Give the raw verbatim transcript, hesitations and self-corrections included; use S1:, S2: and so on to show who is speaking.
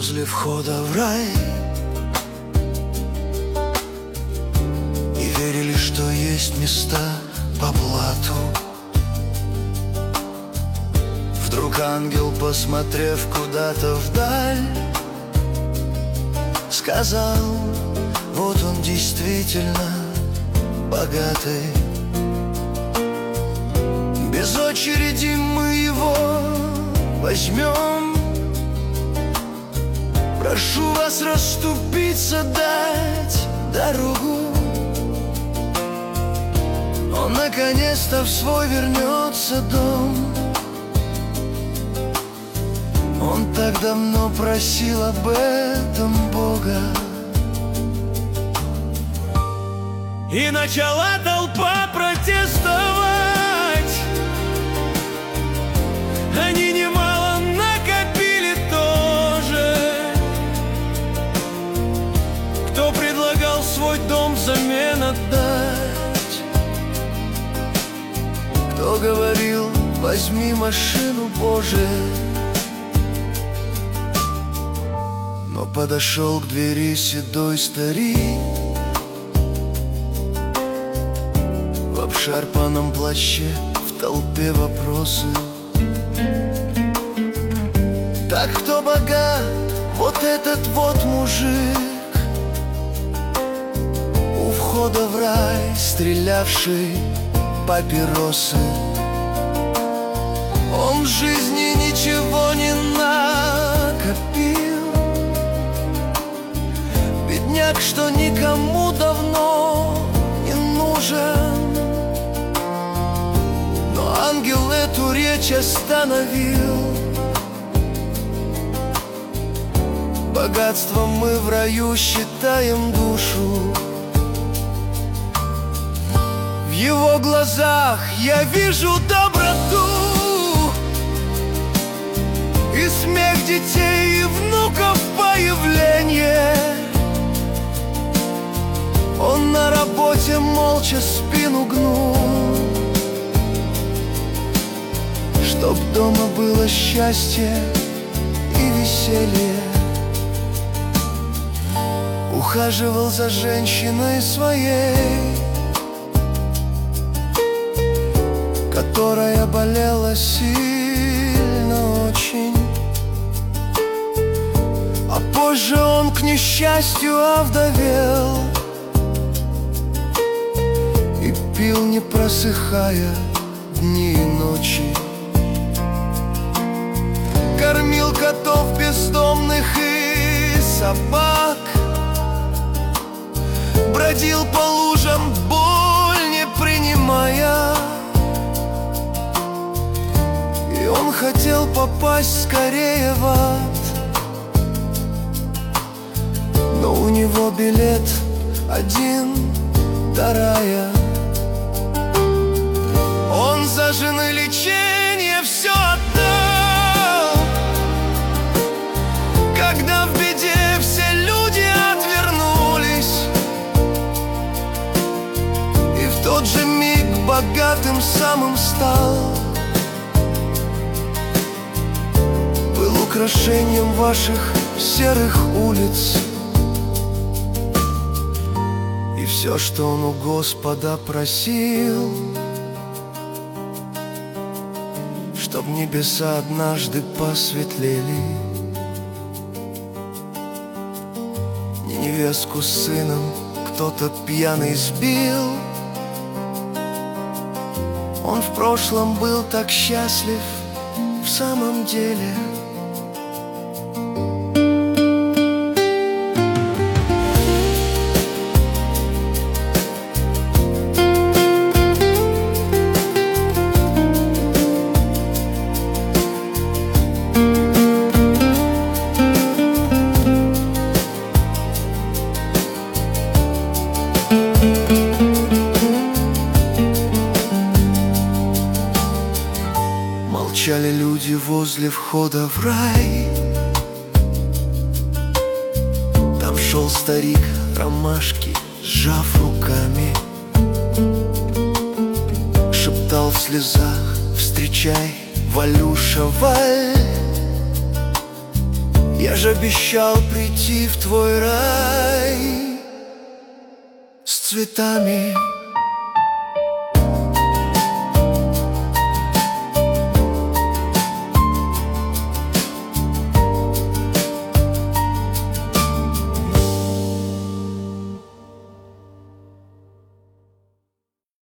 S1: возле входа в рай и верили, что есть места по блату. Вдруг ангел, посмотрев куда-то вдаль, сказал: вот он действительно богатый. Без очереди мы его возьмем. Прошу вас расступиться, дать дорогу. Он наконец-то в свой вернется дом. Он так давно просил об этом Бога. И начала толпа протестовать. Они немало накопили тоже. Кто предлагал свой дом взамен отдать, кто говорил: возьми машину, Боже. Но подошел к двери седой старик в обшарпанном плаще, в толпе вопросы. Так кто богат? Вот этот вот мужик, у входа в рай стрелявший папиросы. Он в жизни ничего не накопил, бедняк, что никому давно не нужен. Но ангел эту речь остановил. Богатством мы в раю считаем душу. В его глазах я вижу доброту и смех детей и внуков появление. Он на работе молча спину гнул, чтоб дома было счастье и веселье. Ухаживал за женщиной своей, которая болела сильно очень. А позже он, к несчастью, овдовел и пил, не просыхая, дни и ночи. Кормил котов бездомных и собак, бродил по лужам, боль не принимая. И он хотел попасть скорее в ад, но у него билет один до рая. Он за жены лечение все отдал, когда в беде все люди отвернулись. И в тот же миг богатым самым стал. Был украшением ваших серых улиц. И все, что он у Господа просил, чтоб небеса однажды посветлели. Не невестку с сыном кто-то пьяный сбил. Он в прошлом был так счастлив в самом деле. Молчали люди возле входа в рай. Там шел старик, ромашки сжав руками, шептал в слезах: встречай, Валюша, Валь, Я же обещал прийти в твой рай с цветами